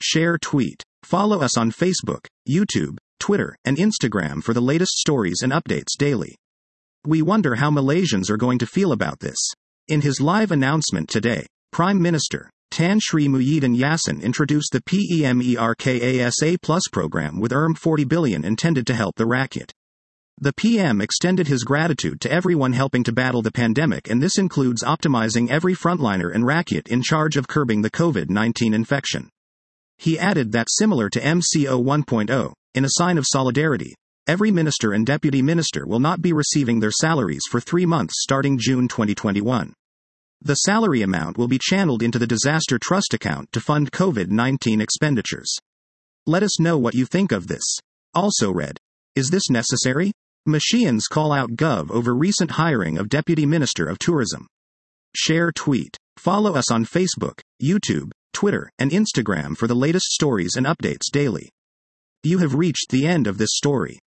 Share tweet. Follow us on Facebook, YouTube, Twitter, and Instagram for the latest stories and updates daily. We wonder how Malaysians are going to feel about this. In his live announcement today, Prime Minister Tan Sri Muhyiddin Yassin introduced the PEMERKASA Plus program with $40 billion intended to help the rakyat. The PM extended his gratitude to everyone helping to battle the pandemic, and this includes optimizing every frontliner and rakyat in charge of curbing the COVID-19 infection. He added that similar to MCO 1.0, in a sign of solidarity, every minister and deputy minister will not be receiving their salaries for 3 months starting June 2021. The salary amount will be channeled into the Disaster Trust account to fund COVID-19 expenditures. Let us know what you think of this. Also read, is this necessary? Malaysians call out Gov over recent hiring of Deputy Minister of Tourism. Share tweet. Follow us on Facebook, YouTube, Twitter, and Instagram for the latest stories and updates daily. You have reached the end of this story.